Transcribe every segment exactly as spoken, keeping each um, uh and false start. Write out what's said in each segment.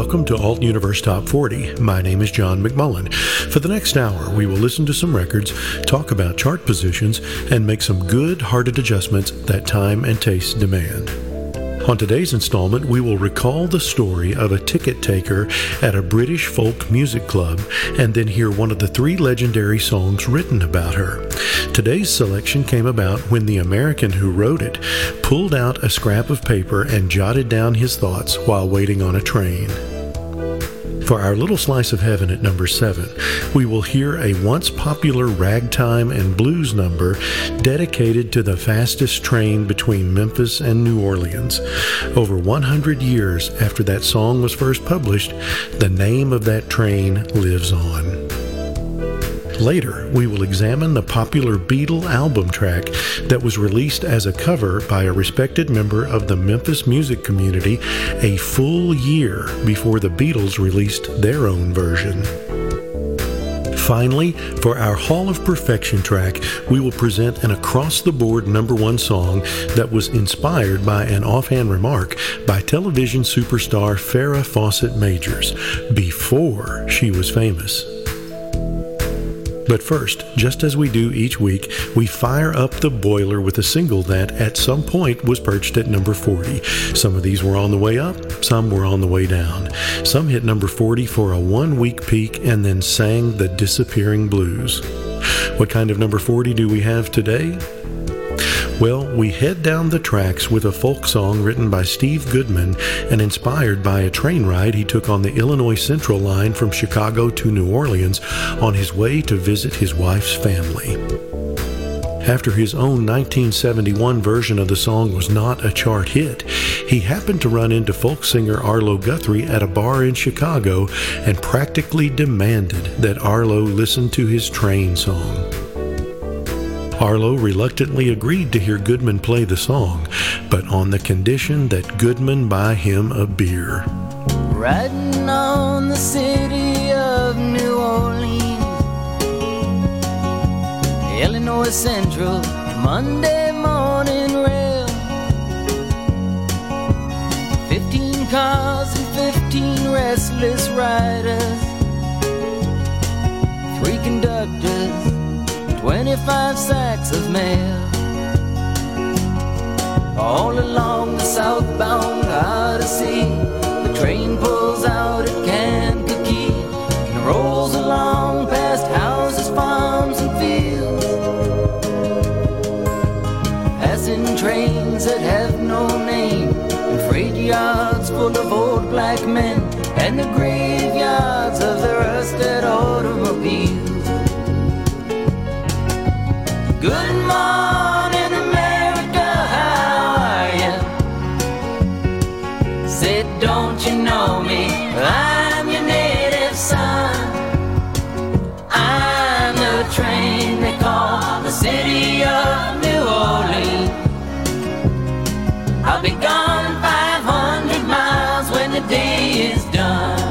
Welcome to Alt Universe Top forty. My name is John McMullen. For the next hour, we will listen to some records, talk about chart positions, and make some good-hearted adjustments that time and taste demand. On today's installment, we will recall the story of a ticket taker at a British folk music club and then hear one of the three legendary songs written about her. Today's selection came about when the American who wrote it pulled out a scrap of paper and jotted down his thoughts while waiting on a train. For our little slice of heaven at number seven, we will hear a once popular ragtime and blues number dedicated to the fastest train between Memphis and New Orleans. Over one hundred years after that song was first published, the name of that train lives on. Later, we will examine the popular Beatle album track that was released as a cover by a respected member of the Memphis music community a full year before the Beatles released their own version. Finally, for our Hall of Perfection track, we will present an across-the-board number one song that was inspired by an offhand remark by television superstar Farrah Fawcett Majors before she was famous. But first, just as we do each week, we fire up the boiler with a single that at some point was perched at number forty. Some of these were on the way up, some were on the way down. Some hit number forty for a one-week peak and then sang the disappearing blues. What kind of number forty do we have today? Well, we head down the tracks with a folk song written by Steve Goodman and inspired by a train ride he took on the Illinois Central line from Chicago to New Orleans on his way to visit his wife's family. After his own nineteen seventy-one version of the song was not a chart hit, he happened to run into folk singer Arlo Guthrie at a bar in Chicago and practically demanded that Arlo listen to his train song. Arlo reluctantly agreed to hear Goodman play the song, but on the condition that Goodman buy him a beer. Riding on the city of New Orleans, Illinois Central, Monday morning rail. Fifteen cars and fifteen restless riders, three conductors, twenty-five sacks of mail. All along the southbound Odyssey, the train pulls out at Kankakee and rolls along past houses, farms, and fields, passing trains that have no name, and freight yards full of old black men, and the graveyards of the rusted automobiles. Good morning, America, how are you? Said, don't you know me? I'm your native son. I'm the train they call the city of New Orleans. I'll be gone five hundred miles when the day is done.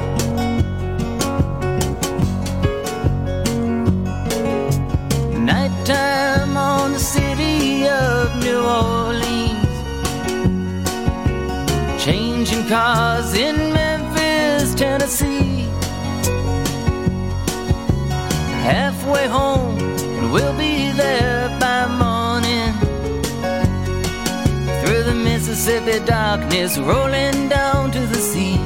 Nighttime on the city of New Orleans, changing cars in Memphis, Tennessee. Halfway home, and we'll be there by morning. Through the Mississippi darkness, rolling down to the sea.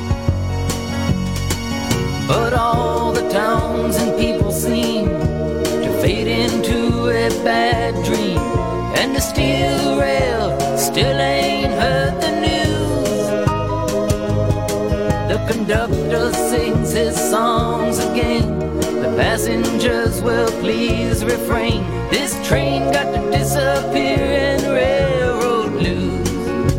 But all the towns and people seem fade into a bad dream, and the steel rail still ain't heard the news. The conductor sings his songs again, the passengers will please refrain. This train got to disappear in railroad blues.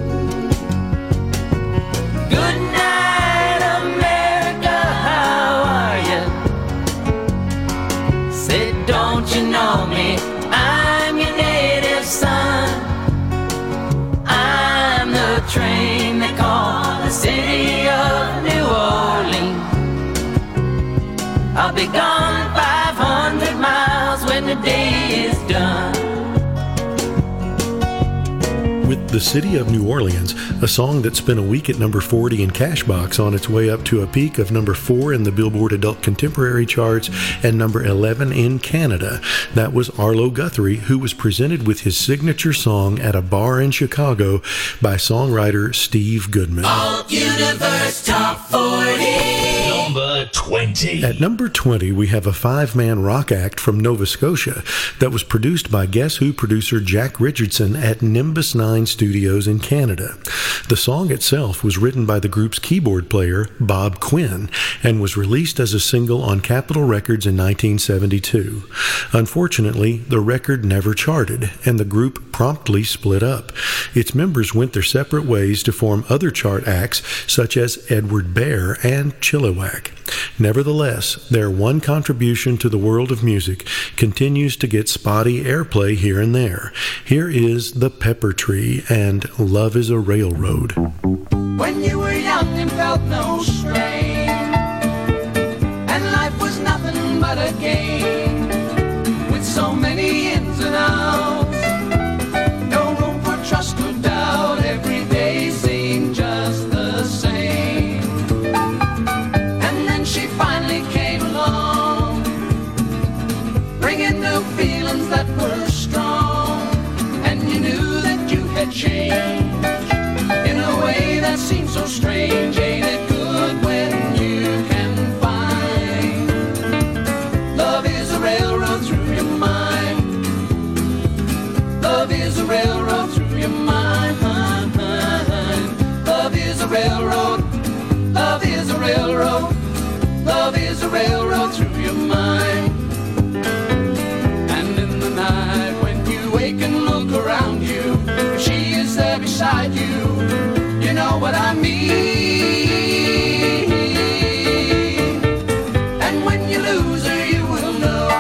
Good night, America, how are you? Say, don't you know me? I'm your native son. I'm the train they call the city of New Orleans. I'll be gone five hundred miles when the day is The City of New Orleans, a song that spent a week at number forty in Cashbox on its way up to a peak of number four in the Billboard Adult Contemporary charts and number eleven in Canada. That was Arlo Guthrie, who was presented with his signature song at a bar in Chicago by songwriter Steve Goodman. Alt Universe Top forty. Number twenty. At number twenty, we have a five-man rock act from Nova Scotia that was produced by Guess Who producer Jack Richardson at Nimbus nine Studios in Canada. The song itself was written by the group's keyboard player, Bob Quinn, and was released as a single on Capitol Records in nineteen seventy-two. Unfortunately, the record never charted, and the group promptly split up. Its members went their separate ways to form other chart acts, such as Edward Bear and Chilliwack. Nevertheless, their one contribution to the world of music continues to get spotty airplay here and there. Here is The Pepper Tree and Love is a Railroad. When you were young and felt no strain, and life was nothing but a game, with so many ins and outs, no room for trust or doubt, every day seemed just the same. And then she finally came along, bringing new feelings that were strong, and you knew that you had changed in a way that seems so strange. Ain't it good when you can find love is a railroad through your mind? Love is a railroad through your mind. Love is a railroad. Love is a railroad. Love is a railroad through your mind. And in the night when you wake and look around you, if she is there beside you, you know what I mean. And when you lose her, you will know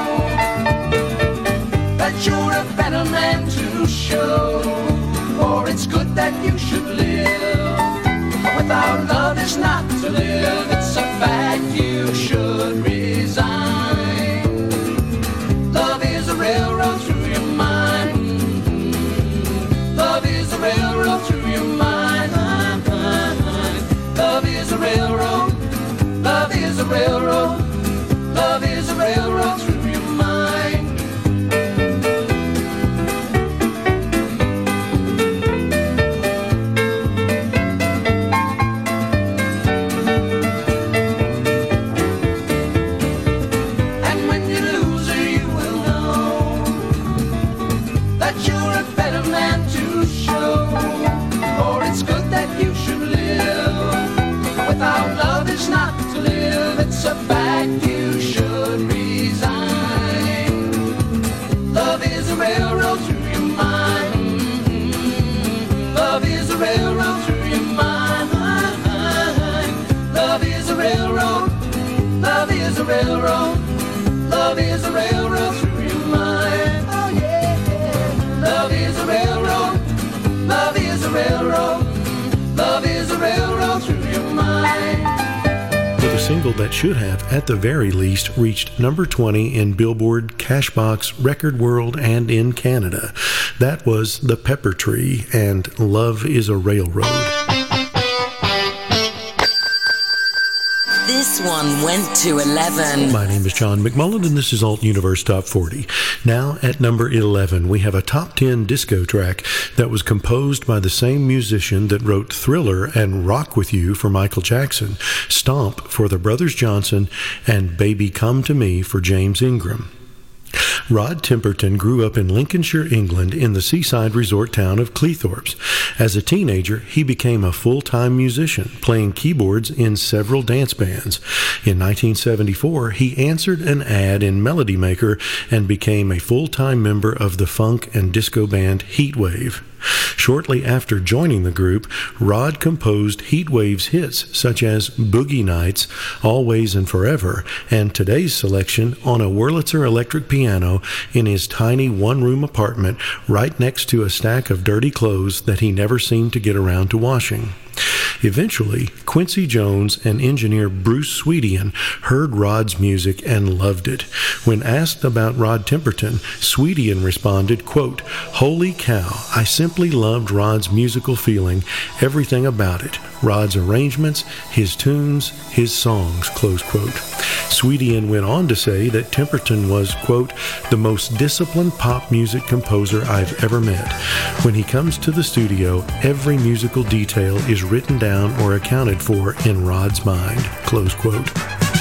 that you're a better man to show. For it's good that you should live, but without love is not to live. It's a fact you should resign. Love is a railroad through your mind. Love is a railroad through your mind. Love is a railroad. Love is a railroad. Love is a railroad through your mind. And when you lose her, you will know that you're a better man to show. For it's good that you should live, without love is not to live. It's a fact you should resign. Love is a railroad through your mind. Love is a railroad through your mind. Love is a railroad. Love is a railroad. Love is a railroad through your mind. Oh yeah. Love is a railroad. Love is a railroad. Love is a railroad through your mind. With a single that should have, at the very least, reached number twenty in Billboard, Cashbox, Record World, and in Canada. That was The Pepper Tree and Love is a Railroad. This one went to eleven. My name is John McMullen, and this is Alt Universe Top forty. Now, at number eleven, we have a top ten disco track that was composed by the same musician that wrote Thriller and Rock With You for Michael Jackson, Stomp for the Brothers Johnson, and Baby Come To Me for James Ingram. Rod Temperton grew up in Lincolnshire, England, in the seaside resort town of Cleethorpes. As a teenager, he became a full-time musician, playing keyboards in several dance bands. In nineteen seventy-four, he answered an ad in Melody Maker and became a full-time member of the funk and disco band Heatwave. Shortly after joining the group, Rod composed Heatwave's hits such as Boogie Nights, Always and Forever, and today's selection on a Wurlitzer electric piano in his tiny one-room apartment right next to a stack of dirty clothes that he never seemed to get around to washing. Eventually, Quincy Jones and engineer Bruce Swedian heard Rod's music and loved it. When asked about Rod Temperton, Swedian responded, quote, "Holy cow, I simply loved Rod's musical feeling, everything about it. Rod's arrangements, his tunes, his songs," close quote. Swedian went on to say that Temperton was, quote, "the most disciplined pop music composer I've ever met. When he comes to the studio, every musical detail is written down or accounted for in Rod's mind," close quote.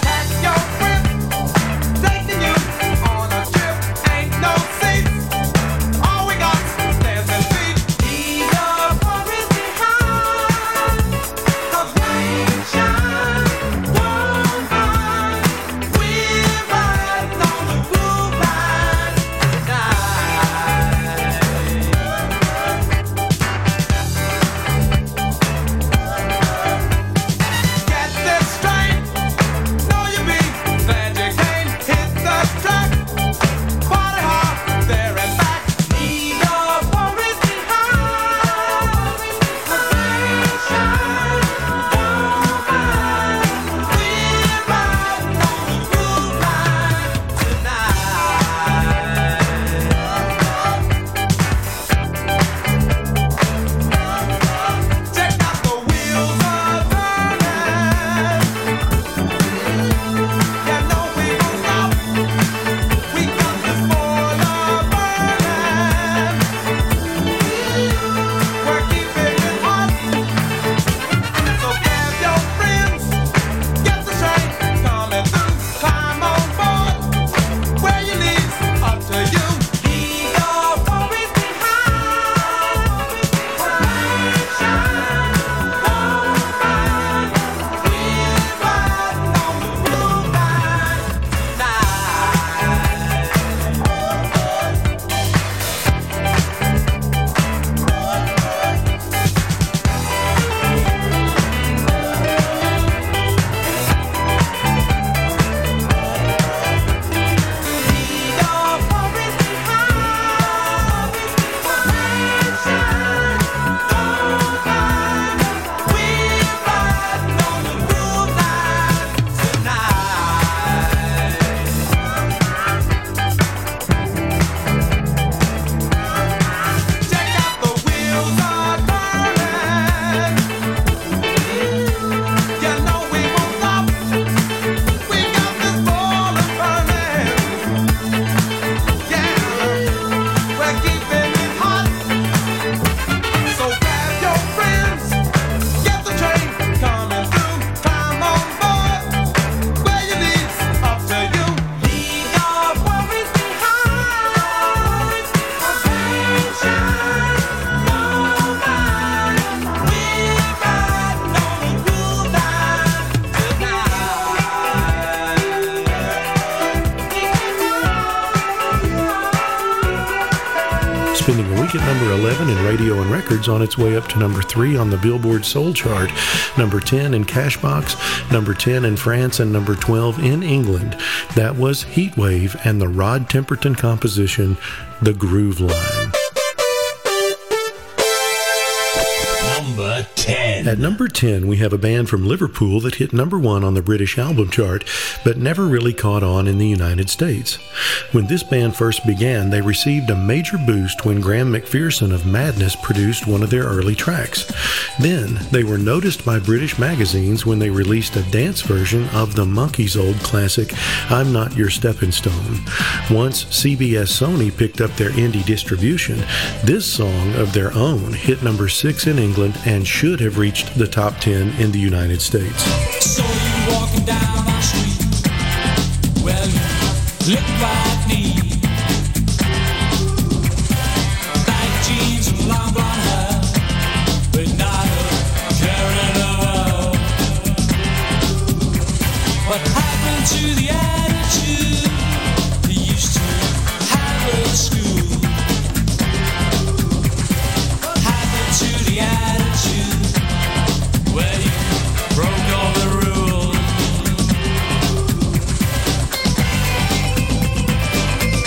Spending a week at number eleven in radio and records, on its way up to number three on the Billboard Soul Chart, number ten in Cashbox, number ten in France, and number twelve in England. That was Heatwave and the Rod Temperton composition, The Groove Line. Number ten. At number ten, we have a band from Liverpool that hit number one on the British album chart, but never really caught on in the United States. When this band first began, they received a major boost when Graham McPherson of Madness produced one of their early tracks. Then, they were noticed by British magazines when they released a dance version of the Monkees' old classic, I'm Not Your Stepping Stone. Once C B S Sony picked up their indie distribution, this song of their own hit number six in England and should have reached the top ten in the United States. So you walking down the street, well, you look like me. Tight jeans and long blonde hair, but not a care in the world. What happened to the attitude you used to have at school? What happened to the attitude when you broke all the rules?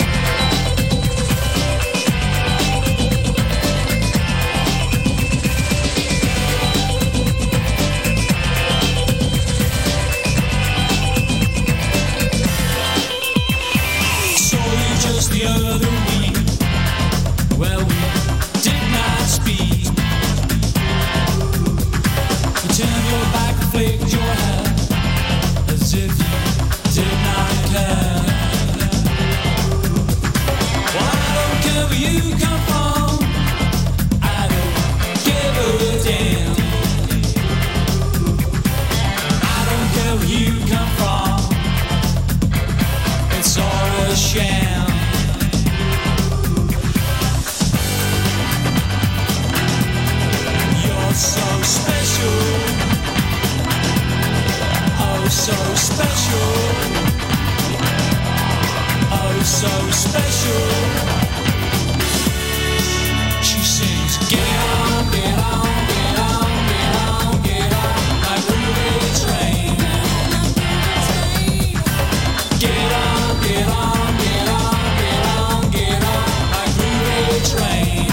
where you come from. I don't give a damn. I don't care where you come from. It's all a sham. You're so special. Oh, so special. Oh, so special. She sings, get on, get on, get on, get on, get on, my groovy train. Get on, get on, get on, get on, get on, my groovy train.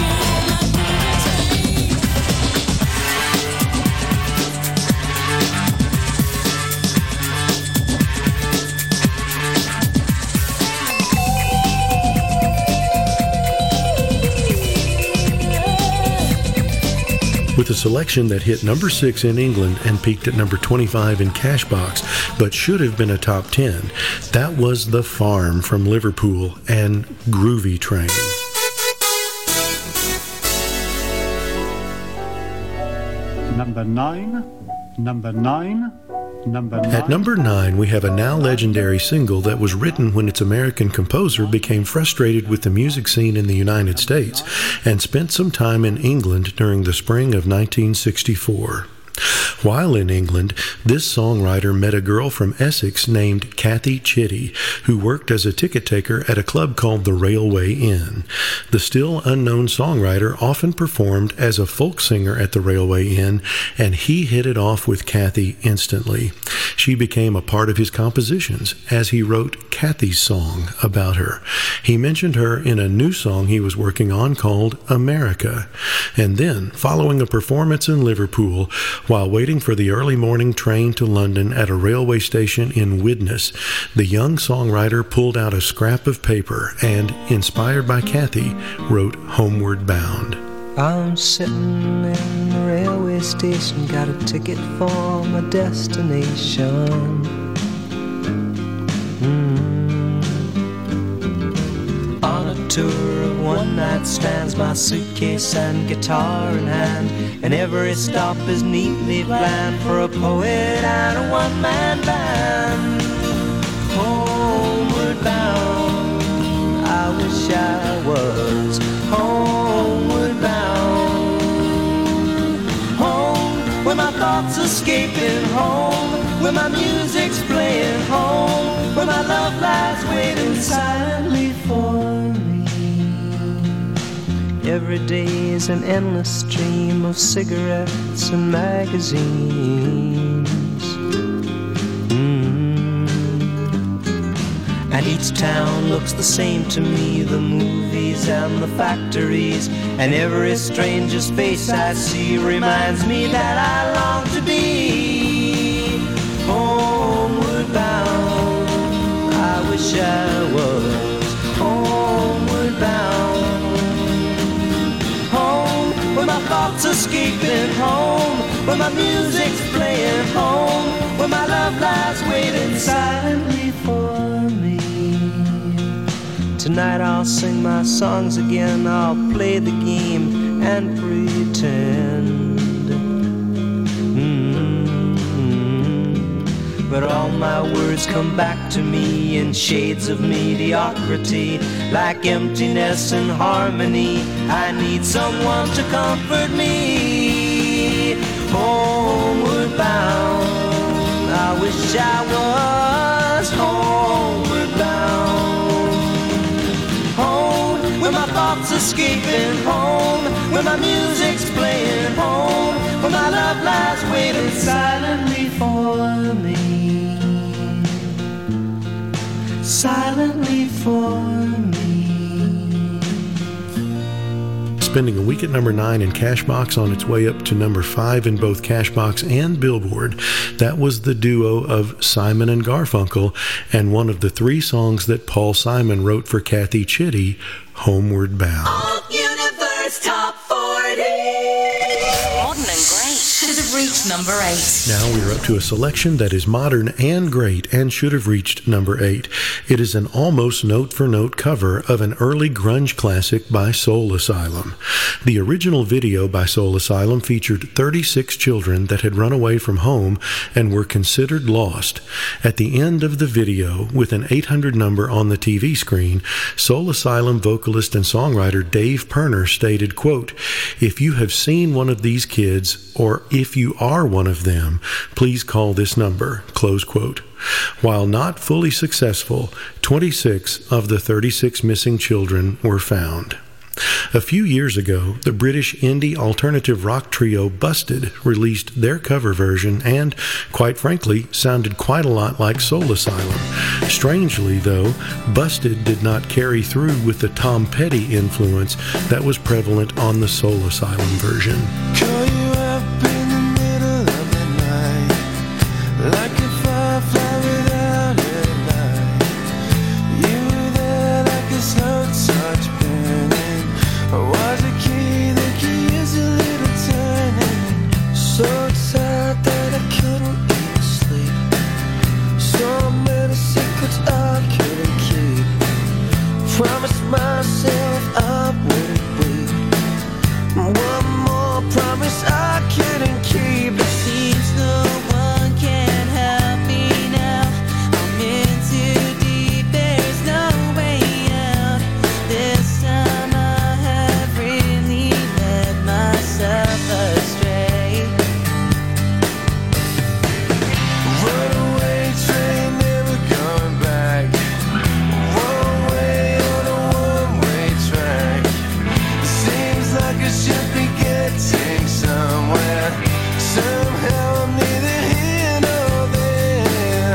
With a selection that hit number six in England and peaked at number twenty-five in Cashbox, but should have been a top ten, that was The Farm from Liverpool and Groovy Train. Number nine, number nine, number nine. At number nine, we have a now legendary single that was written when its American composer became frustrated with the music scene in the United States and spent some time in England during the spring of nineteen sixty-four. While in England, this songwriter met a girl from Essex named Kathy Chitty, who worked as a ticket taker at a club called the Railway Inn. The still unknown songwriter often performed as a folk singer at the Railway Inn, and he hit it off with Kathy instantly. She became a part of his compositions, as he wrote Kathy's song about her. He mentioned her in a new song he was working on called America. And then, following a performance in Liverpool, while waiting for the early morning train to London at a railway station in Widnes, the young songwriter pulled out a scrap of paper and, inspired by Kathy, wrote Homeward Bound. I'm sitting in the railway station, got a ticket for my destination. Mm. On a tour of one-night stands, my suitcase and guitar in hand, and every stop is neatly planned for a poet and a one-man band. Homeward bound, I wish I was homeward bound. Home, where my thoughts escaping, home, where my music's playing, home, where my love lies waiting silently for me. Every day is an endless stream of cigarettes and magazines. Mm. And each town looks the same to me, the movies and the factories, and every stranger's face I see reminds me that I long to be homeward bound. I wish I was homeward bound. Home, where my thoughts escaping, home, where my music's playing, home, where my love lies waiting silently for me. Tonight I'll sing my songs again, I'll play the game and pretend. Mm-hmm. But all my words come back to me in shades of mediocrity, like emptiness and harmony. I need someone to comfort me. Homeward bound, I wish I was homeward bound. Home, where my thoughts escaping, home, where my music's playing, home, where my love lies waiting silently for me. Silently for me. Spending a week at number nine in Cashbox on its way up to number five in both Cashbox and Billboard, that was the duo of Simon and Garfunkel, and one of the three songs that Paul Simon wrote for Kathy Chitty, Homeward Bound. Alt Universe Top forty. Modern and great. Should have reached number eight. Now we're up to a selection that is modern and great and should have reached number eight. It is an almost note-for-note cover of an early grunge classic by Soul Asylum. The original video by Soul Asylum featured thirty-six children that had run away from home and were considered lost. At the end of the video, with an eight hundred number on the T V screen, Soul Asylum vocalist and songwriter Dave Pirner stated, quote, "If you have seen one of these kids, or if you are one of them, please call this number," close quote. While not fully successful, twenty-six of the thirty-six missing children were found. A few years ago, the British indie alternative rock trio Busted released their cover version and, quite frankly, sounded quite a lot like Soul Asylum. Strangely, though, Busted did not carry through with the Tom Petty influence that was prevalent on the Soul Asylum version. Call you up in the middle of the night, like a firefly without a light. You were there like a slow touch burning. Was a key, the key is a little turning. So tired that I couldn't even sleep. So many secrets I couldn't keep. Promised myself I wouldn't weep. One more promise I couldn't keep. It seems no one can help me now. I'm in too deep, there's no way out. This time I have really led myself astray. Runaway train, never going back. One way on a one-way track. Seems like I should be getting somewhere. Somehow I'm neither here nor there.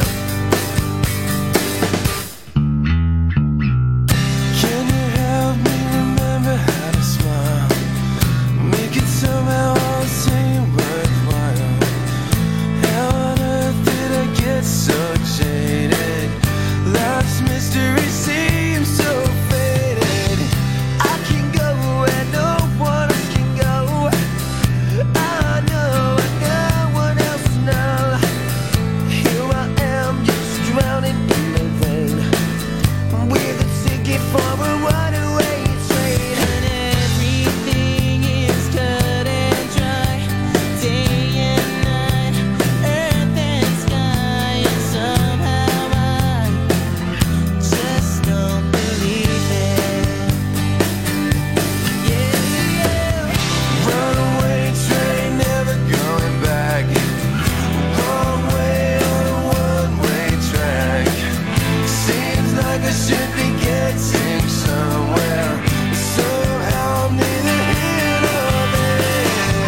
Can you help me remember how to smile? Make it somehow all seem worthwhile. How on earth did I get so jaded? Life's mystery seems so faded. I can go where no one else can go. I know and no one else knows. Here I am, just drowning in the rain, with a ticket for a runaway train. And everything is cut and dry, day and night, earth and sky. And somehow I just don't believe it. Yeah, yeah. Runaway train, never going back. One way on a one-way track. Seems like I should be getting somewhere. Somehow I'm neither here nor there.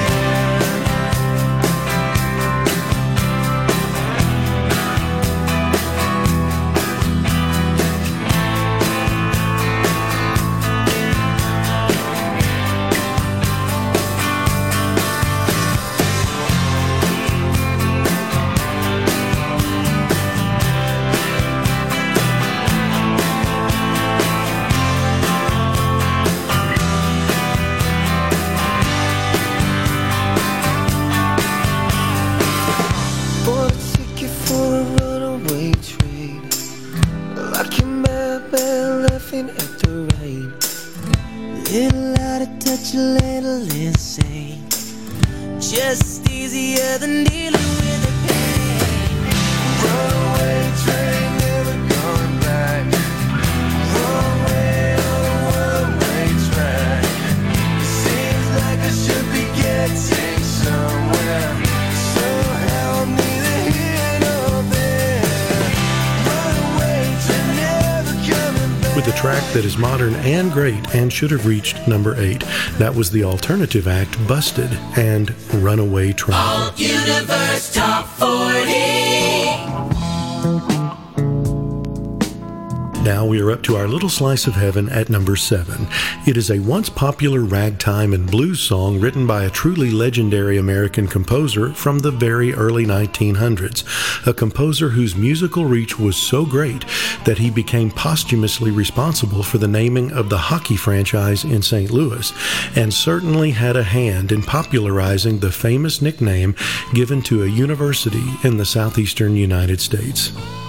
Bought a ticket for a runaway train, like a madman laughing at the rain. Little out of touch, a little insane, just easier than dealing with the pain. Runaway train, never going back. One way on a one-way track. Seems like I should be getting somewhere. Somehow I'm neither here nor there. Runaway train, never coming back. With a track that is modern and great and should have reached number eight. That was the alternative act Busted and Runaway Train. Alt Universe Top forty. Now we are up to our little slice of heaven at number seven. It is a once popular ragtime and blues song written by a truly legendary American composer from the very early nineteen hundreds, a composer whose musical reach was so great that he became posthumously responsible for the naming of the hockey franchise in Saint Louis, and certainly had a hand in popularizing the famous nickname given to a university in the southeastern United States.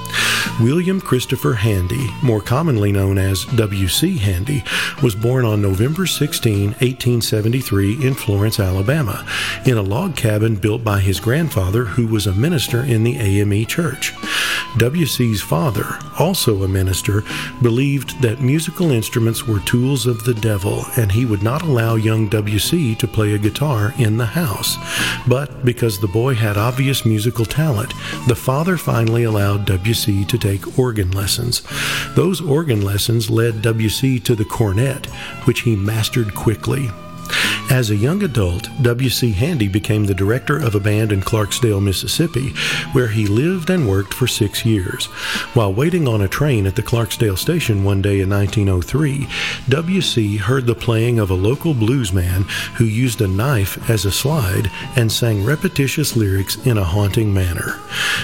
William Christopher Handy, more commonly known as W C Handy, was born on November sixteenth, eighteen seventy-three in Florence, Alabama, in a log cabin built by his grandfather, who was a minister in the A M E Church. W C's father, also a minister, believed that musical instruments were tools of the devil, and he would not allow young W C to play a guitar in the house. But because the boy had obvious musical talent, the father finally allowed W C to take organ lessons. Those organ lessons led W C to the cornet, which he mastered quickly. As a young adult, W C Handy became the director of a band in Clarksdale, Mississippi, where he lived and worked for six years. While waiting on a train at the Clarksdale station one day in nineteen oh three, W C heard the playing of a local bluesman who used a knife as a slide and sang repetitious lyrics in a haunting manner.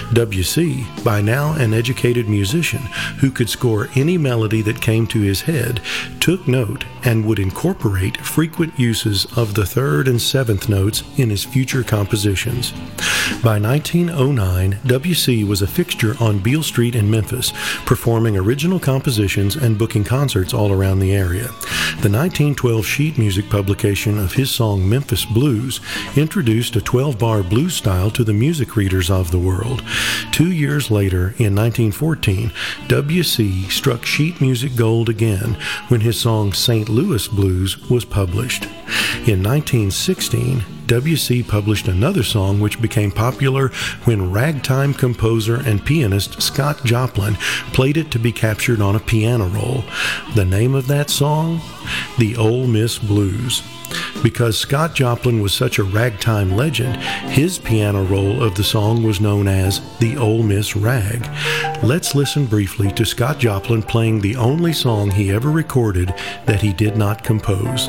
W C, by now an educated musician who could score any melody that came to his head, took note and would incorporate frequent uses of the third and seventh notes in his future compositions. By nineteen oh nine, W C was a fixture on Beale Street in Memphis, performing original compositions and booking concerts all around the area. The nineteen twelve sheet music publication of his song Memphis Blues introduced a twelve-bar blues style to the music readers of the world. Two years later, in nineteen fourteen, W C struck sheet music gold again when his song Saint Louis Blues was published. In nineteen sixteen, W C published another song which became popular when ragtime composer and pianist Scott Joplin played it to be captured on a piano roll. The name of that song? The Ole Miss Blues. Because Scott Joplin was such a ragtime legend, his piano roll of the song was known as the Ole Miss Rag. Let's listen briefly to Scott Joplin playing the only song he ever recorded that he did not compose.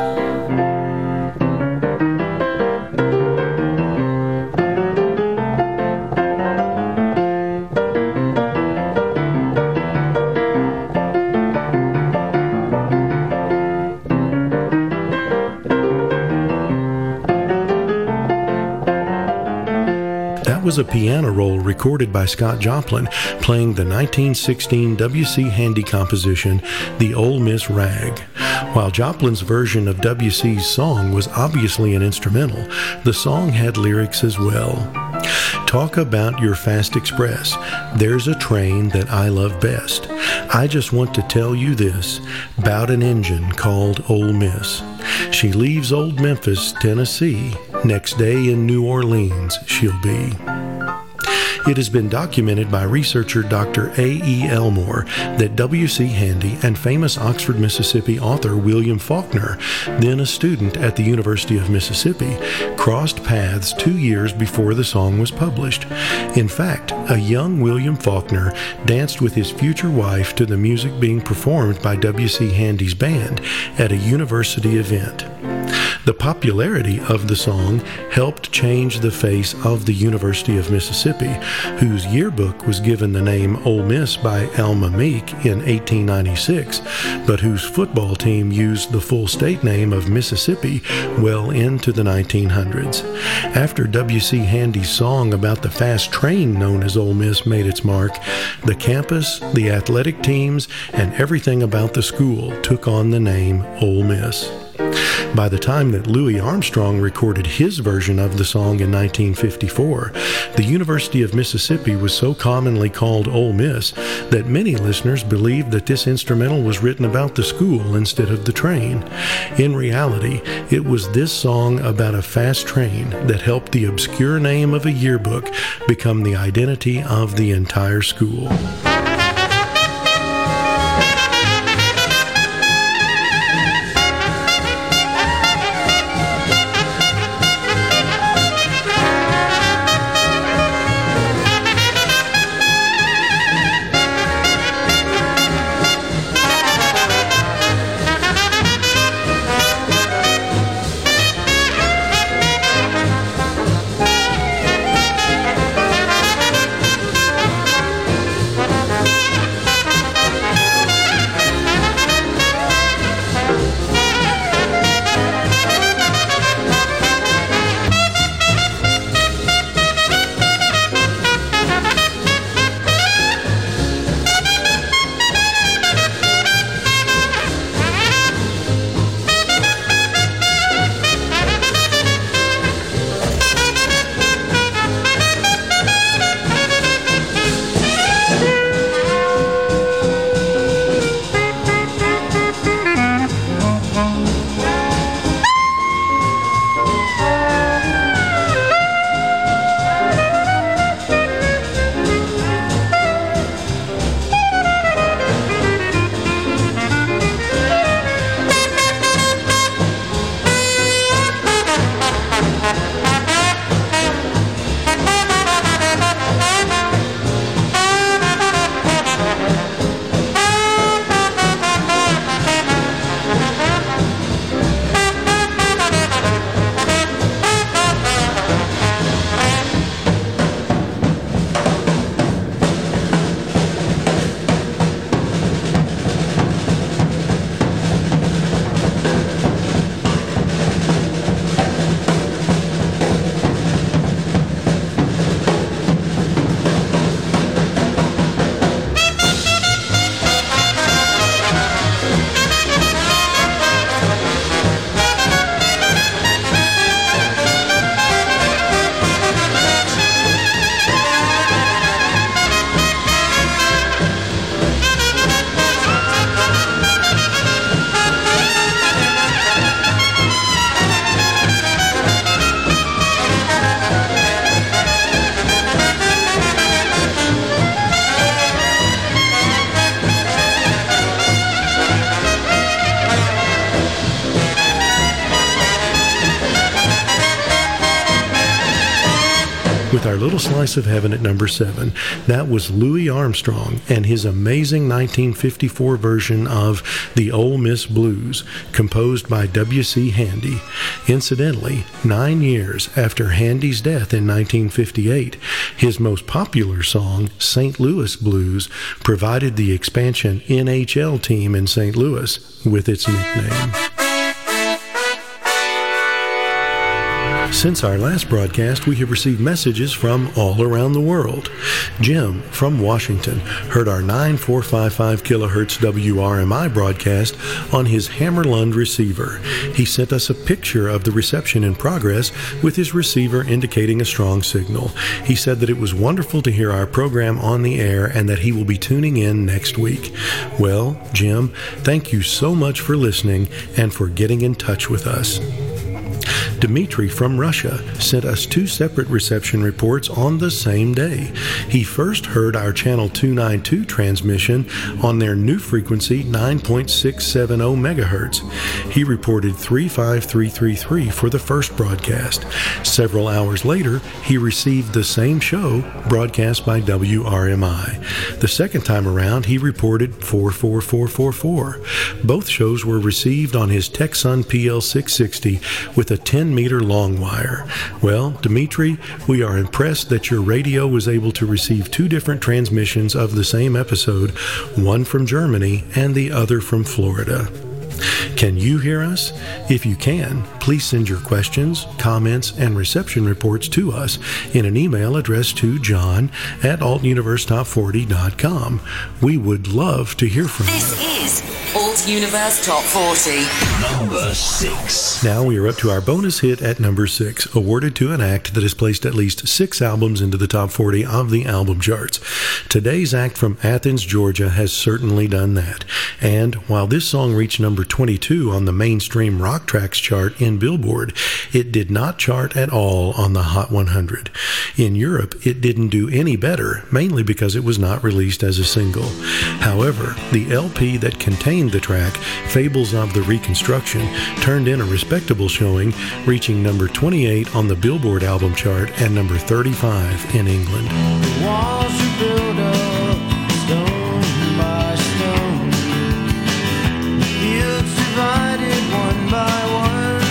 Was a piano roll recorded by Scott Joplin playing the nineteen sixteen W C Handy composition, The Ole Miss Rag. While Joplin's version of W C's song was obviously an instrumental, the song had lyrics as well. Talk about your fast express. There's a train that I love best. I just want to tell you this about an engine called Ole Miss. She leaves old Memphis, Tennessee. Next day in New Orleans she'll be. It has been documented by researcher Doctor A E Elmore that W C Handy and famous Oxford, Mississippi author William Faulkner, then a student at the University of Mississippi, crossed paths two years before the song was published. In fact, a young William Faulkner danced with his future wife to the music being performed by W C Handy's band at a university event. The popularity of the song helped change the face of the University of Mississippi, whose yearbook was given the name Ole Miss by Alma Meek in eighteen ninety-six, but whose football team used the full state name of Mississippi well into the nineteen hundreds. After W C Handy's song about the fast train known as Ole Miss made its mark, the campus, the athletic teams, and everything about the school took on the name Ole Miss. By the time that Louis Armstrong recorded his version of the song in nineteen fifty-four, the University of Mississippi was so commonly called Ole Miss that many listeners believed that this instrumental was written about the school instead of the train. In reality, it was this song about a fast train that helped the obscure name of a yearbook become the identity of the entire school. With our little slice of heaven at number seven, that was Louis Armstrong and his amazing nineteen fifty-four version of the Ole Miss Blues, composed by W C Handy. Incidentally, nine years after Handy's death in nineteen fifty-eight, his most popular song, Saint Louis Blues, provided the expansion N H L team in Saint Louis with its nickname. Since our last broadcast, we have received messages from all around the world. Jim from Washington heard our nine four five five kilohertz W R M I broadcast on his Hammerlund receiver. He sent us a picture of the reception in progress with his receiver indicating a strong signal. He said that it was wonderful to hear our program on the air and that he will be tuning in next week. Well, Jim, thank you so much for listening and for getting in touch with us. Dmitry from Russia sent us two separate reception reports on the same day. He first heard our channel two ninety-two transmission on their new frequency nine point six seven zero megahertz. He reported three five three three three for the first broadcast. Several hours later, he received the same show broadcast by W R M I. The second time around, he reported four four four four four. Both shows were received on his Texsun P L six sixty with a ten meter long wire. Well, Dmitry, we are impressed that your radio was able to receive two different transmissions of the same episode, one from Germany and the other from Florida. Can you hear us? If you can, please send your questions, comments, and reception reports to us in an email addressed to john at alt universe top forty dot com. We would love to hear from This you. is Alt Universe Top forty. Number six. Now we are up to our bonus hit at number six, awarded to an act that has placed at least six albums into the top forty of the album charts. Today's act from Athens, Georgia has certainly done that. And while this song reached number twenty-two on the mainstream rock tracks chart in Billboard, it did not chart at all on the Hot one hundred. In Europe, it didn't do any better, mainly because it was not released as a single. However, the L P that contained the track, Fables of the Reconstruction, turned in a respectable showing, reaching number twenty-eight on the Billboard album chart and number thirty-five in England. The walls are built up, stone by stone. The fields divided one by one.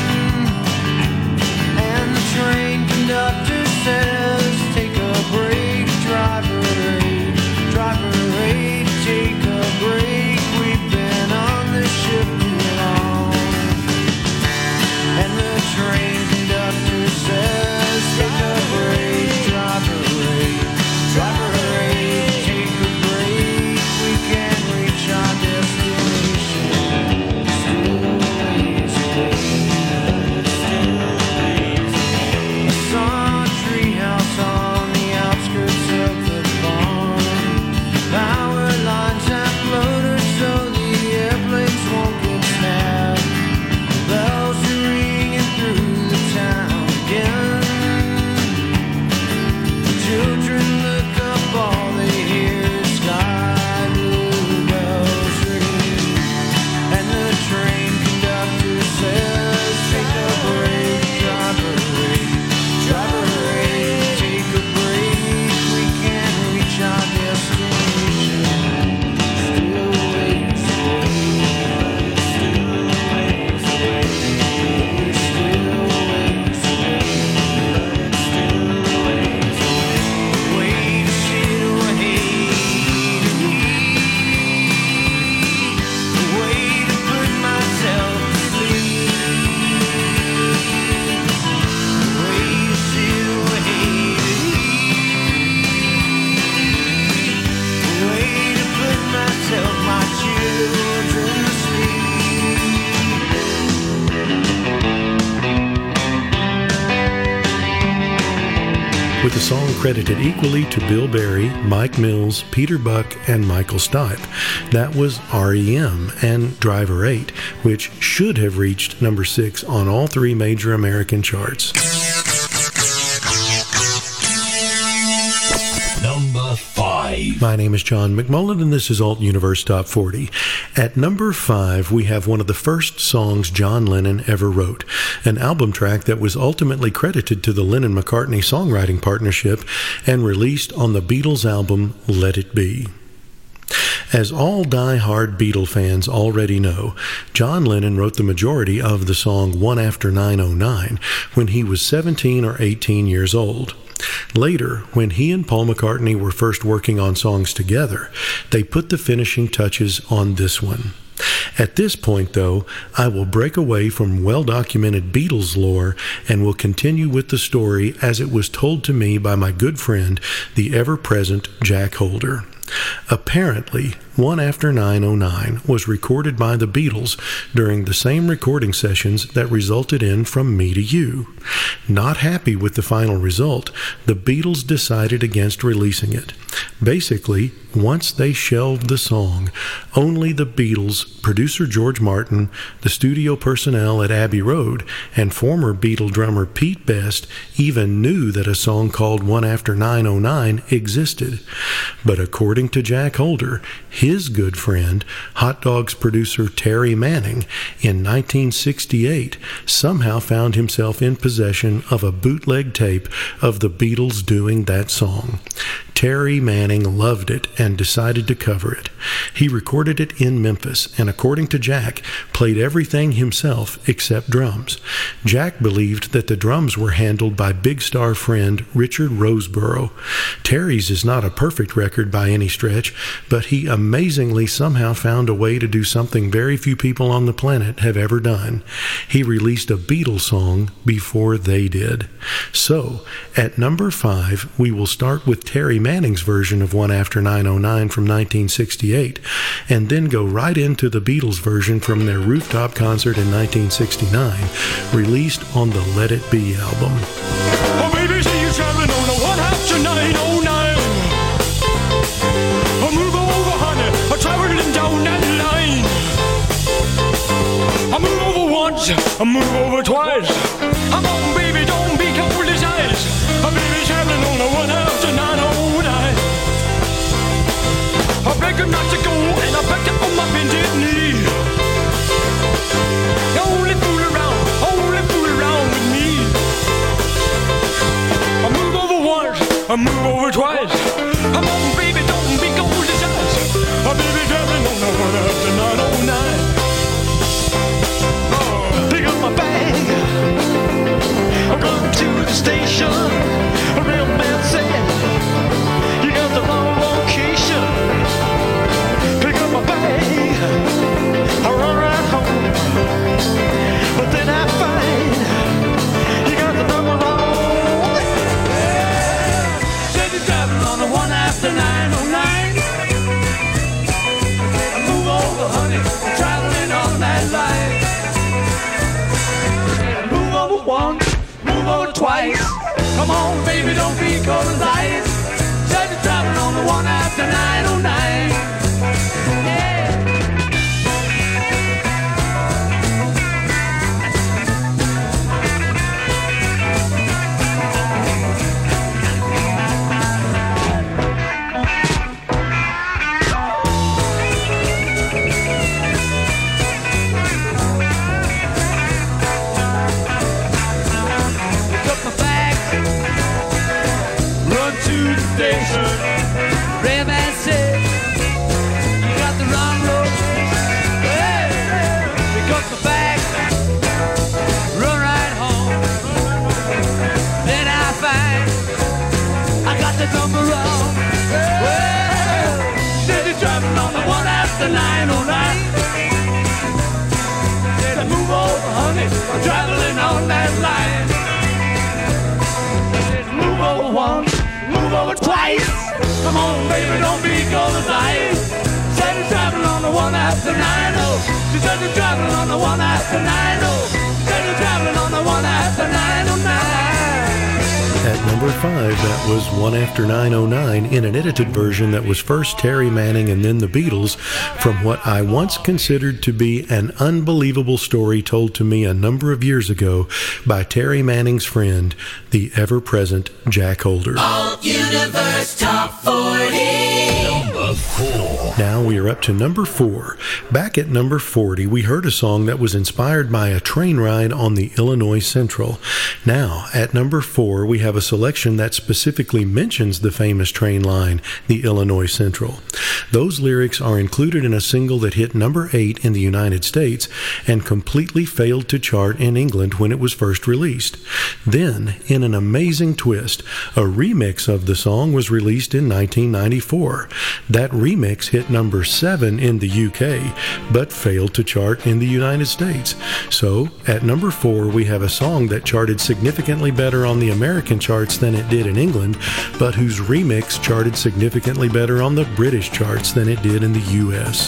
And the train conductor says, take a break, driver eight, driver eight, take a break. We've been on this ship too long. And the train conductor says, take a break, driver eight, driver eight, take a break. We can reach our destination. Still ways away, still ways away. I saw a treehouse on the outskirts of the farm. Power lines have floaters so the airplanes won't get snapped. Bells are ringing through the town again. The children look up, all they hear is sky blue bells ringing. And the train conductor says, take a break, driver eight, driver eight, take a break. We can't reach our destination. Still ways away, still ways away, still ways away, still ways away. Way to sit away, a way to put myself to sleep, a way to sit away, a way to put myself, my children to sleep. With the song credited equally to Bill Berry, Mike Mills, Peter Buck, and Michael Stipe. That was R E M and Driver eight, which should have reached number six on all three major American charts. Number five. five. My name is John McMullen, and this is Alt Universe Top forty. At number five, we have one of the first songs John Lennon ever wrote, an album track that was ultimately credited to the Lennon-McCartney songwriting partnership and released on the Beatles album Let It Be. As all die-hard Beatle fans already know, John Lennon wrote the majority of the song One After nine oh nine when he was seventeen or eighteen years old. Later, when he and Paul McCartney were first working on songs together, they put the finishing touches on this one. At this point, though, I will break away from well-documented Beatles lore and will continue with the story as it was told to me by my good friend, the ever-present Jack Holder. Apparently, One After nine oh nine was recorded by the Beatles during the same recording sessions that resulted in From Me to You. Not happy with the final result, the Beatles decided against releasing it. Basically, once they shelved the song, only the Beatles, producer George Martin, the studio personnel at Abbey Road, and former Beatle drummer Pete Best even knew that a song called One After nine oh nine existed. But according to Jack Holder, his good friend, Hot Dogs producer Terry Manning, in nineteen sixty-eight somehow found himself in possession of a bootleg tape of the Beatles doing that song. Terry Manning loved it and decided to cover it. He recorded it in Memphis and, according to Jack, played everything himself except drums. Jack believed that the drums were handled by big star friend Richard Roseborough. Terry's is not a perfect record by any stretch, but he amazingly somehow found a way to do something very few people on the planet have ever done. He released a Beatles song before they did. So, at number five, we will start with Terry Manning's version of One After nine oh nine from nineteen sixty-eight, and then go right into the Beatles version from their rooftop concert in nineteen sixty-nine, released on the Let It Be album. Oh, baby, see you traveling on a One After nine oh nine. Oh, move over, honey, I'm traveling down that line. I move over once, I move over twice. Come on, baby, don't be cold as ice. Oh, baby, traveling on a One After nine oh nine. I beg her not to go, and I backed up on my bended knee. You only fool around, only fool around with me. I move over once, I move over twice. Come on, baby, don't be cold as ice. Oh, baby, traveling on the One After nine oh nine. Oh, pick up my bag, I run to the station. A real man said, you got the wrong location. Pick up my bag, I run right home. But then I find you got the number wrong. Said you're traveling on the One After nine oh nine. Move over, honey, I'm traveling on that line. Move over once, move over twice. Come on, baby, don't be cold as ice. Said you're traveling on the One After nine oh nine. Yeah. Station. Red man said, you got the wrong location. Hey, pick up the bag, run right home. Then I find I got the number wrong. Well, said you're traveling on the One After nine oh nine. Said I move over, honey, I'm traveling on that line. Said move over once, move over twice. Come on, baby, don't be cold as ice. Said you're traveling on the One After nine oh. She said you're traveling on the One After nine oh. Said you're traveling on the One After nine oh nine. At number five, that was One After nine oh nine in an edited version that was first Terry Manning and then the Beatles, from what I once considered to be an unbelievable story told to me a number of years ago by Terry Manning's friend, the ever-present Jack Holder. Alt Universe Top forty. Number four. Now we are up to number four. Back at number forty, we heard a song that was inspired by a train ride on the Illinois Central. Now, at number four, we have a selection that specifically mentions the famous train line, the Illinois Central. Those lyrics are included in a single that hit number eight in the United States and completely failed to chart in England when it was first released. Then, in an amazing twist, a remix of the song was released in nineteen ninety-four. That remix hit number seven in the U K, but failed to chart in the United States. So, at number four, we have a song that charted significantly better on the American charts than it did in England, but whose remix charted significantly better on the British charts than it did in the U S.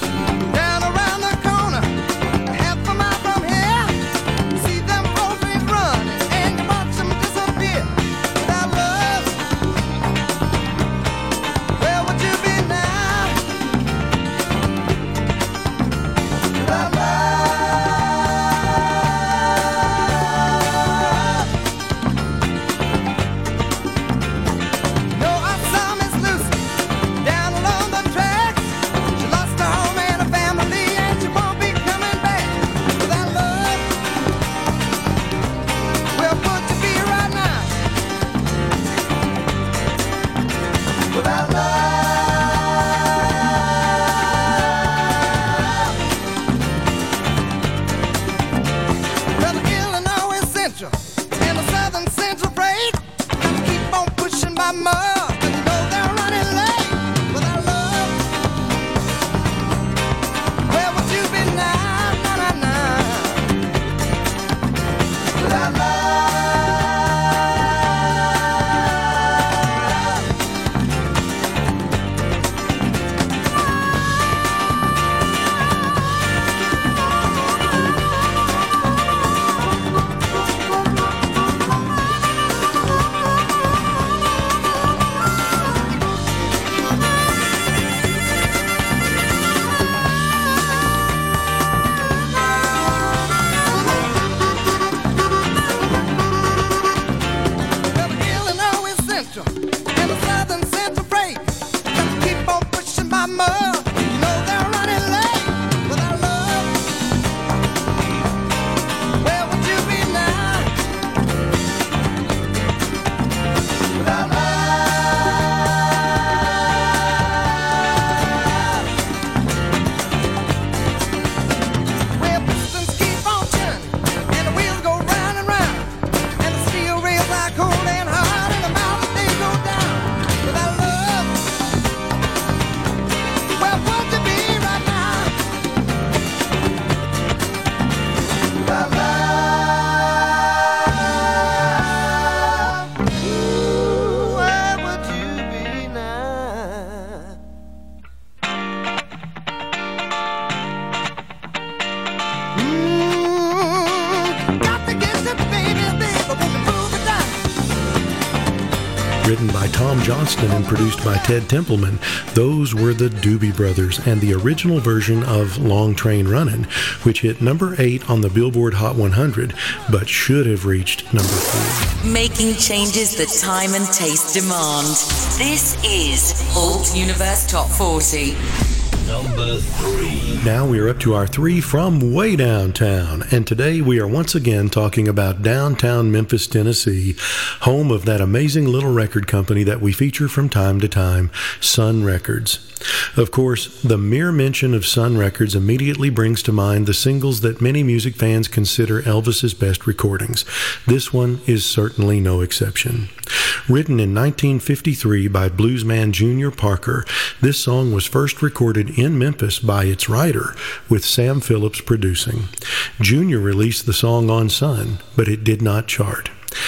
Written by Tom Johnston and produced by Ted Templeman, those were the Doobie Brothers and the original version of Long Train Runnin', which hit number eight on the Billboard Hot one hundred, but should have reached number four. Making changes that time and taste demand. This is Alt Universe Top forty. Number three. Now we are up to our three from way downtown, and today we are once again talking about downtown Memphis, Tennessee, home of that amazing little record company that we feature from time to time, Sun Records. Of course, the mere mention of Sun Records immediately brings to mind the singles that many music fans consider Elvis's best recordings. This one is certainly no exception. Written in nineteen fifty-three by bluesman Junior Parker, this song was first recorded in Memphis by its writer, with Sam Phillips producing. Junior released the song on Sun, but it did not chart.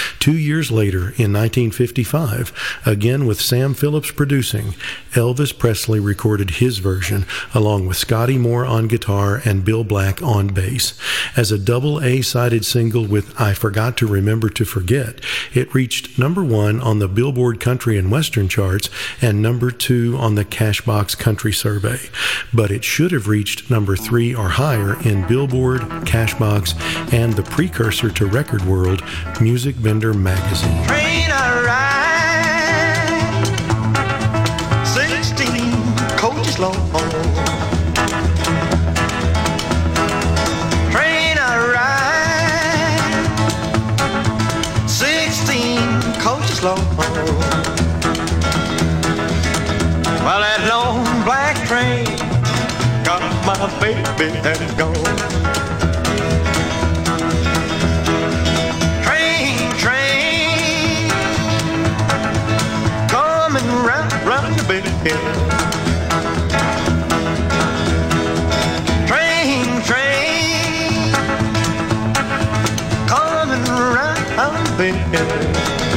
Two years later, in nineteen fifty-five, again with Sam Phillips producing, Elvis Presley recorded his version, along with Scotty Moore on guitar and Bill Black on bass. As a double A-sided single with I Forgot to Remember to Forget, it reached number one on the Billboard Country and Western charts and number two on the Cashbox Country Survey. But it should have reached number three or higher in Billboard, Cashbox, and the precursor to Record World, Music Vendor Magazine. Train I ride, sixteen coaches long. Train I ride, sixteen coaches long. Well, that long black train got my baby and gone. Train, train, coming round, round the bend. Train, train, coming round the bend.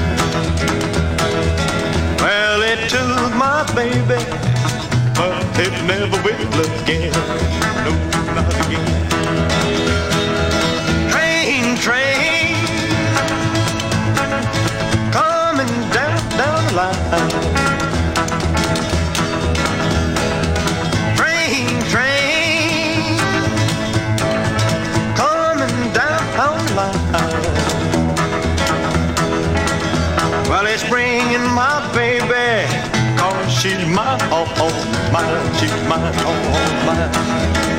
Well, it took my baby, but it never will again. No, not again. Train, train, coming down, down the line. Train, train, coming down the line. Well, it's bringing my baby, 'cause she's mine, oh, oh, mine, she's mine, oh, oh, mine.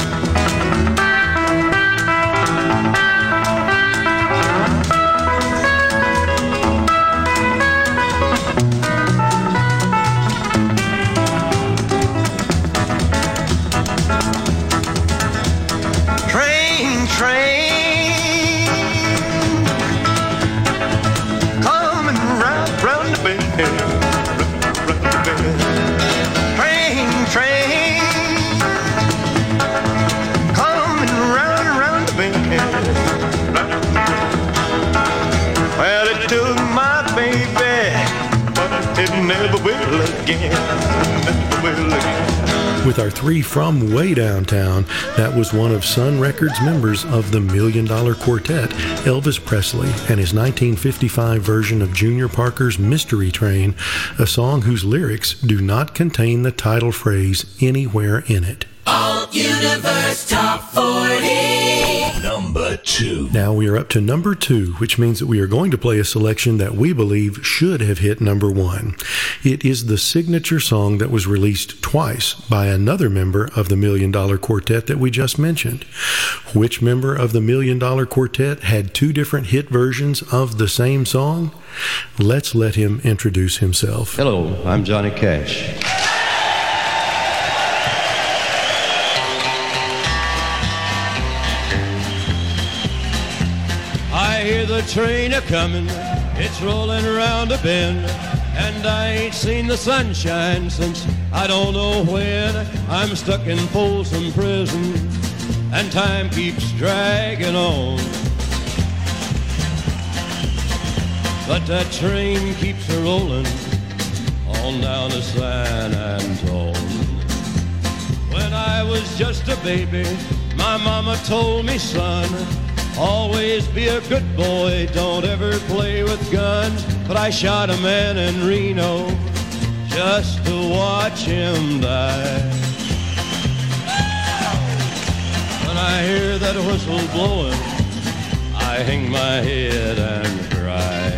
Train, train, coming round, round the bend. Train, train, coming round, round the bend. Well, it took my baby, but it never will again. Never will again. With our three from way downtown, that was one of Sun Records members of the Million Dollar Quartet, Elvis Presley, and his nineteen fifty-five version of Junior Parker's Mystery Train, a song whose lyrics do not contain the title phrase anywhere in it. Alt Universe Top forty. Number two. Now we are up to number two, which means that we are going to play a selection that we believe should have hit number one. It is the signature song that was released twice by another member of the Million Dollar Quartet that we just mentioned. Which member of the Million Dollar Quartet had two different hit versions of the same song? Let's let him introduce himself. Hello, I'm Johnny Cash. I hear the train a-comin', it's rolling around a bend, and I ain't seen the sunshine since I don't know when. I'm stuck in Folsom Prison, and time keeps dragging on. But that train keeps a-rollin' on down to San Antone. When I was just a baby, my mama told me, son, always be a good boy, don't ever play with guns. But I shot a man in Reno just to watch him die. When I hear that whistle blowing, I hang my head and cry.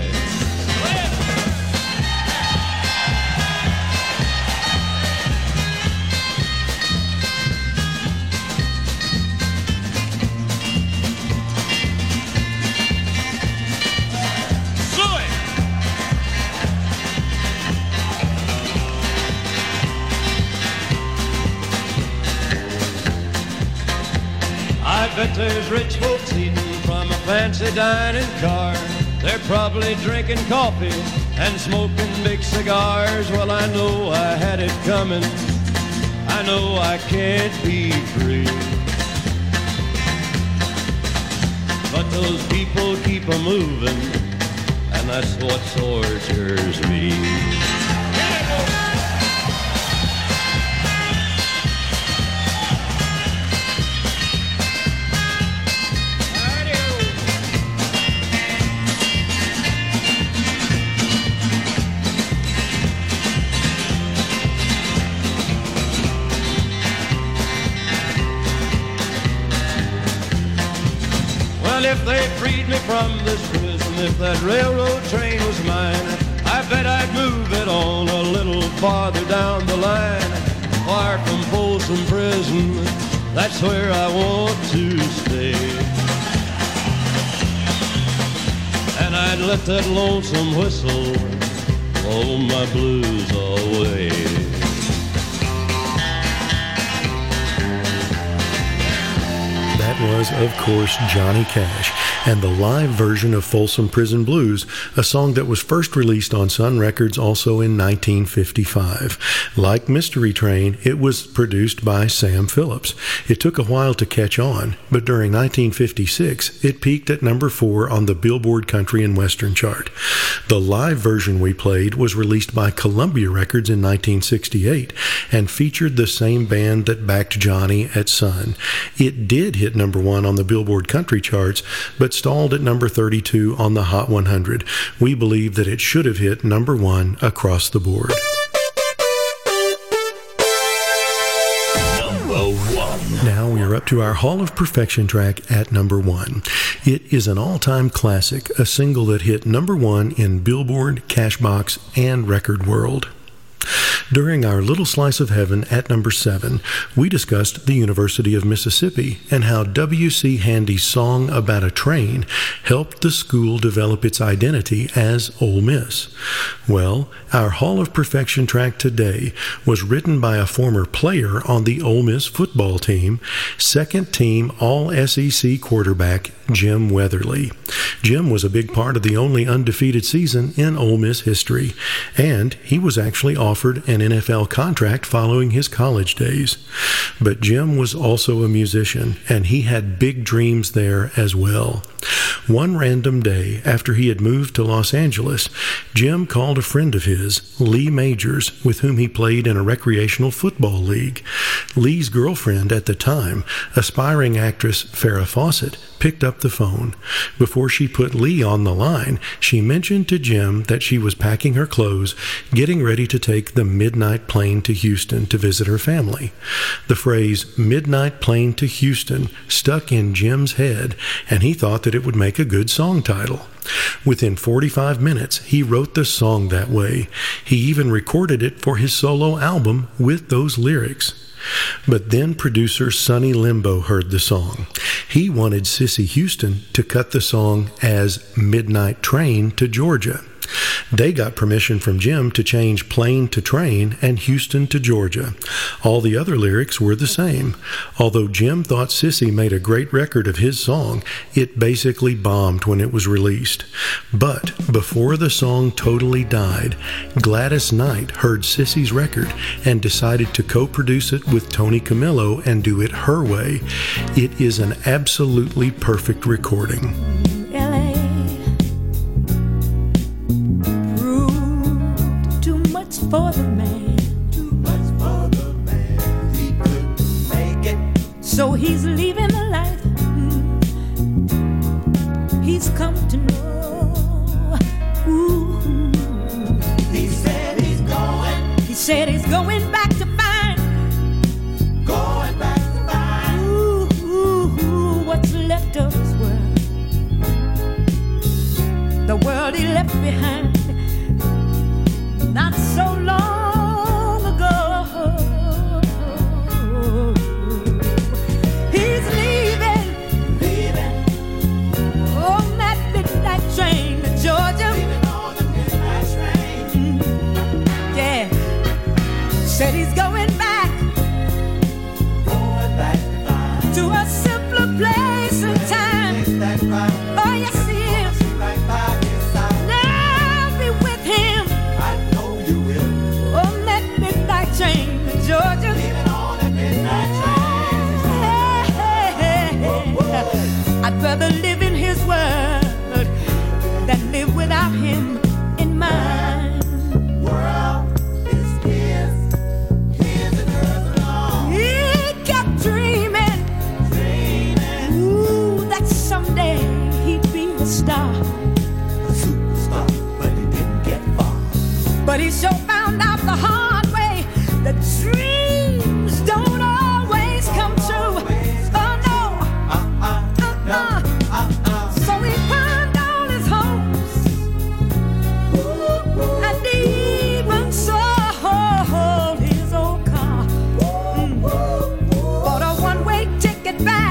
I bet there's rich folks eating from a fancy dining car. They're probably drinking coffee and smoking big cigars. Well, I know I had it coming. I know I can't be free. But those people keep a moving that's what tortures me. Well, if they freed me from this prison, if that railroad train was mine, I bet I'd move it on a little farther down the line. Far from Folsom Prison, that's where I want to stay. And I'd let that lonesome whistle blow my blues away. That was, of course, Johnny Cash, and the live version of Folsom Prison Blues, a song that was first released on Sun Records also in nineteen fifty-five. Like Mystery Train, it was produced by Sam Phillips. It took a while to catch on, but during nineteen fifty-six, it peaked at number four on the Billboard Country and Western chart. The live version we played was released by Columbia Records in nineteen sixty-eight and featured the same band that backed Johnny at Sun. It did hit number one on the Billboard Country charts, but stalled at number thirty-two on the Hot one hundred. We believe that it should have hit number one across the board. Number one. Now we are up to our Hall of Perfection track at number one. It is an all-time classic, a single that hit number one in Billboard, Cashbox, and Record World. During our Little Slice of Heaven at number seven, we discussed the University of Mississippi and how W C Handy's song about a train helped the school develop its identity as Ole Miss. Well, our Hall of Perfection track today was written by a former player on the Ole Miss football team, second team All S E C quarterback Jim Weatherly. Jim was a big part of the only undefeated season in Ole Miss history, and he was actually offered an N F L contract following his college days. But Jim was also a musician, and he had big dreams there as well. One random day, after he had moved to Los Angeles, Jim called a friend of his, Lee Majors, with whom he played in a recreational football league. Lee's girlfriend at the time, aspiring actress Farrah Fawcett, picked up the phone. Before she put Lee on the line, she mentioned to Jim that she was packing her clothes, getting ready to take the midnight plane to Houston to visit her family. The phrase midnight plane to Houston stuck in Jim's head, and he thought that it would make a good song title. Within forty-five minutes, he wrote the song that way. He even recorded it for his solo album with those lyrics. But then producer Sonny Limbo heard the song. He wanted Cissy Houston to cut the song as Midnight Train to Georgia. They got permission from Jim to change plane to train and Houston to Georgia. All the other lyrics were the same. Although Jim thought Cissy made a great record of his song, it basically bombed when it was released. But before the song totally died, Gladys Knight heard Cissy's record and decided to co-produce it with Tony Camillo and do it her way. It is an absolutely perfect recording. For the man, too much for the man, he couldn't make it. So he's leaving the life mm, he's come to know. Ooh. He said he's going. He said he's going back to find. Going back to find. Ooh, ooh, ooh, what's left of his world? The world he left behind. Not so long ago, he's leaving, leaving on that midnight train to Georgia. Leaving on the midnight train. Mm-hmm. Yeah, said he's going back, going back to, to a simpler place and time. That right. Oh yes, he is. Right by his side. Now be with him. I know you will. Oh, superstar, but he didn't get far. But he sure found out the hard way that dreams don't always come true. Oh no, uh-uh. So he climbed on his horse and even sold his old car. Mm. Bought a one-way ticket back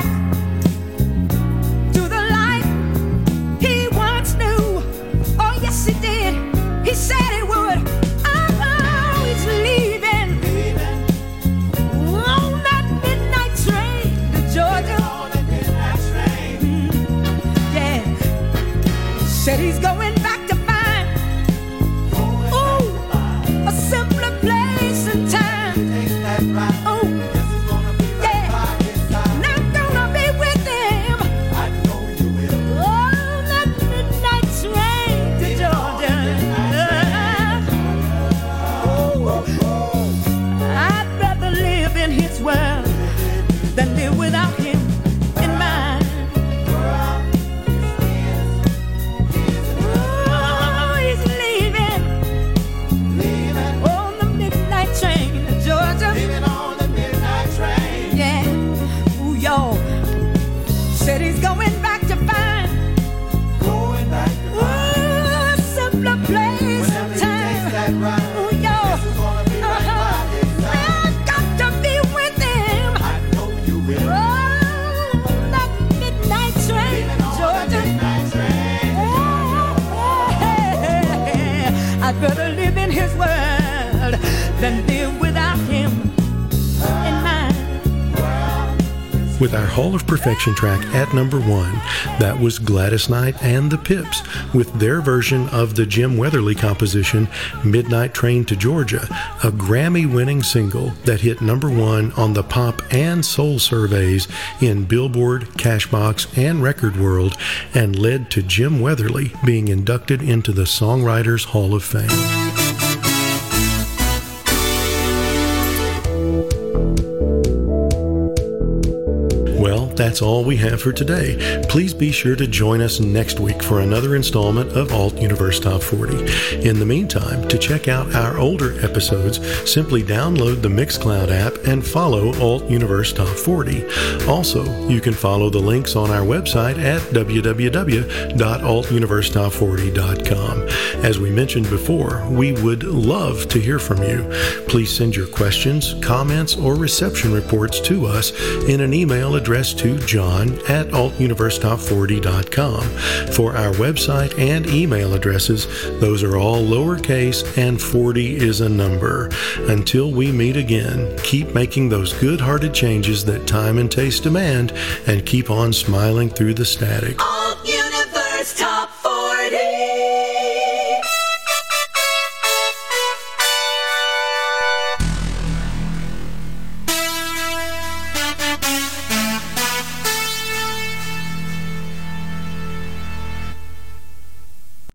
to the life he once knew. Oh yes he did. He said he would. Oh, he's leaving on that midnight train to Georgia. Mm. Yeah. Said he's going back to find, ooh, a simpler place and time. Oh, yeah. And I'm gonna be with him on that midnight train to Georgia. I'd rather live in his world than live without him in mine. Oh, he's leaving on the midnight train to Georgia. Yeah. Ooh, y'all. Said he's going back to find ooh, a simpler place and time. Ooh, y'all. Uh-huh. I've got to be with him. Oh, that midnight train to Georgia. Yeah. I'd rather live in his world than live without him in mine. With our Hall of Perfection track at number one, that was Gladys Knight and the Pips with their version of the Jim Weatherly composition Midnight Train to Georgia, a Grammy-winning single that hit number one on the pop and soul surveys in Billboard, Cashbox, and Record World, and led to Jim Weatherly being inducted into the Songwriters Hall of Fame. Well, that's all we have for today. Please be sure to join us next week for another installment of Alt Universe Top forty. In the meantime, to check out our older episodes, simply download the Mixcloud app and follow Alt Universe Top forty. Also, you can follow the links on our website at w w w dot alt universe top forty dot com. As we mentioned before, we would love to hear from you. Please send your questions, comments, or reception reports to us in an email address to john at alt universe top forty dot com. For our website and email addresses, those are all lowercase and forty is a number. Until we meet again, keep making those good-hearted changes that time and taste demand, and keep on smiling through the static. Alt